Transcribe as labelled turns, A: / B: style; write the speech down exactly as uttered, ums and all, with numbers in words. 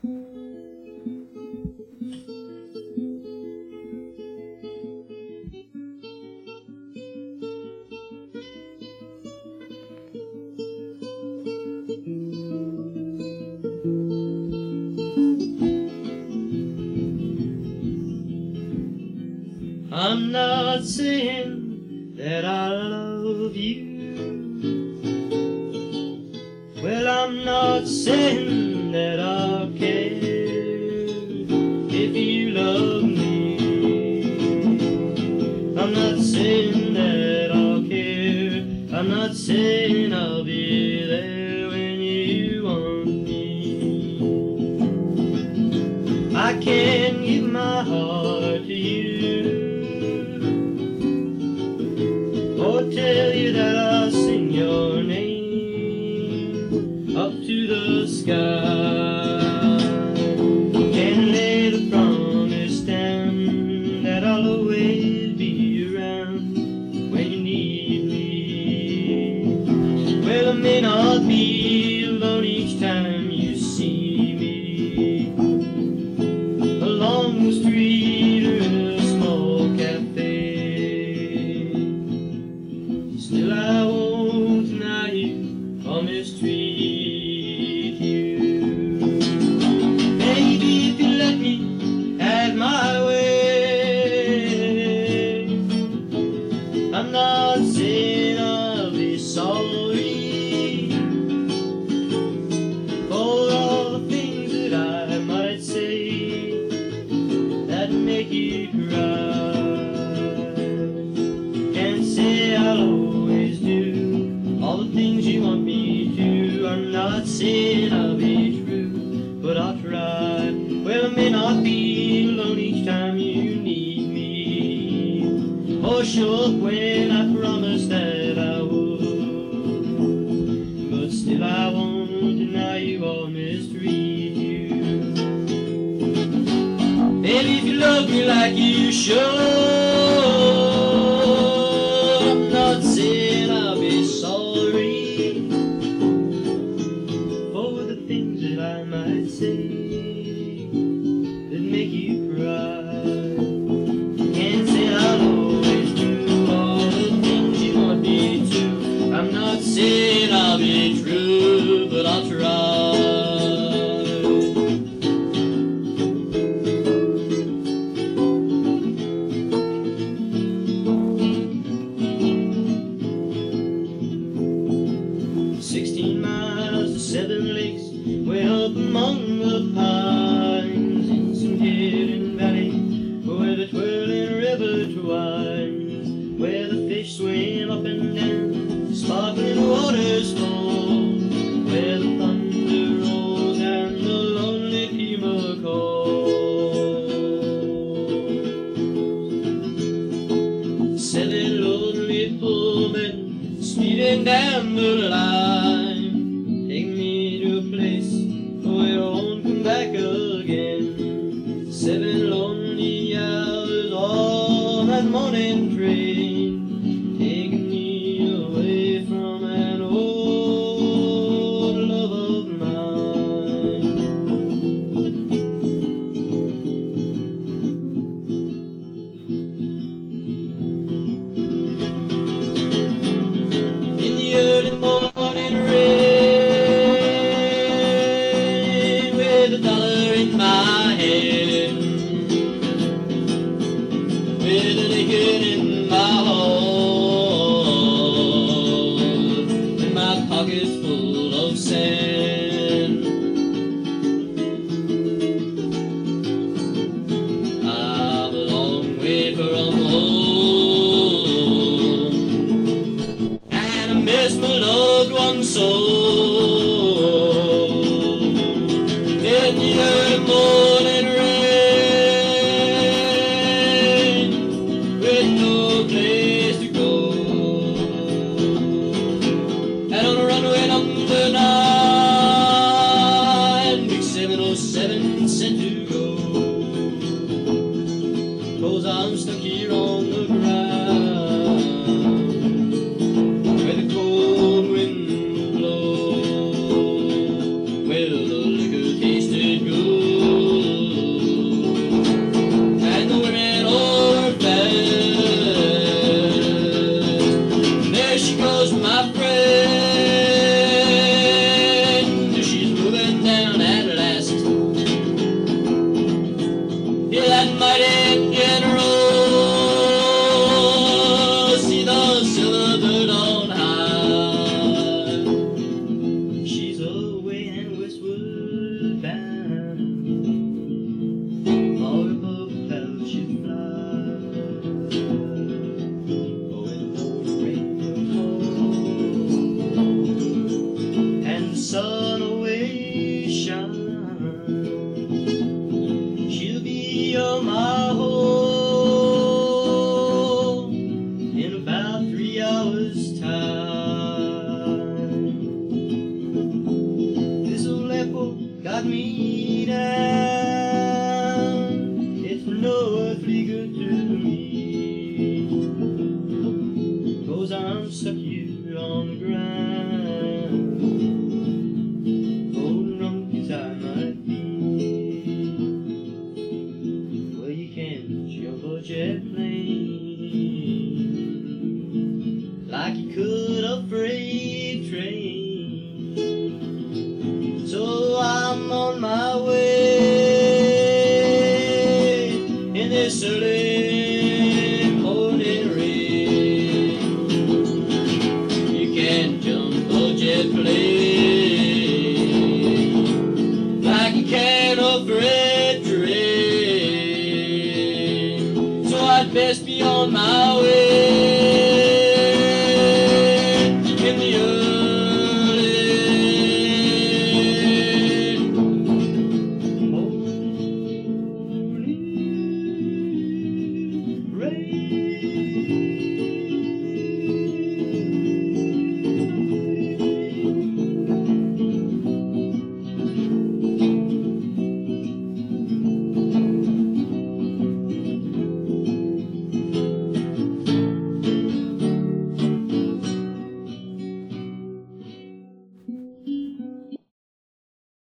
A: I'm not saying that I love you. Well, I'm not saying that I care if you love me. I'm not saying that I'll care. I'm not saying I'll be there when you want me. I can give my heart to you, or tell you that I'll sing your name up to the sky. Can lay the promise down that I'll always be around when you need me. Well, I may not be alone each time you see me along the street or in a small cafe. Still I won't deny you or mistreat you. Baby, if you let me have my way, I'm not saying I'll be sorry for all the things that I might say that make you cry. Can't say I'll always do all the things you want me to. I'm not saying I'll be true, but I'll try. Well, I may not be alone each time you need me, or show up when I promised that I would, but still I won't deny you or mistreat you. Baby, if you love me like you should, I'm not saying I'll be sorry for the things that I might say that make you cry. Can't say I'll always do all the things you want me to. I'm not saying I'll be true, but I'll try. Sixteen miles to seven lakes, way up among the pines, in some hidden valley where the twirling river twines, where the fish swim up and down, sparkling waters fall, where the thunder rolls and the lonely puma calls. Seven lonely full men speeding down the line, take me to a place where I won't come back again. Seven lonely hours on that morning train, taking me away from an old love of mine. In the early morning rain, with a dollar in my hand, with a liquor in my heart, and my pockets full of sand, I'm a long way from home, and I miss my loved one so. In the early morning rain, with no place to go, and on a runway number nine, big seven oh seven sent to go, 'cause I'm stuck here on the ground where the cold wind blows. Well, the liquor tasted good, what got me down. It's no earthly good to me, 'cause I'm stuck here on the ground, holding on beside my feet. Well, you can jump a jet plane like you could a freight train. So I'm on my way in this early morning rain. You can't jump a jet plane like you can a freight train. So I'd best be on my way in the early morning rain.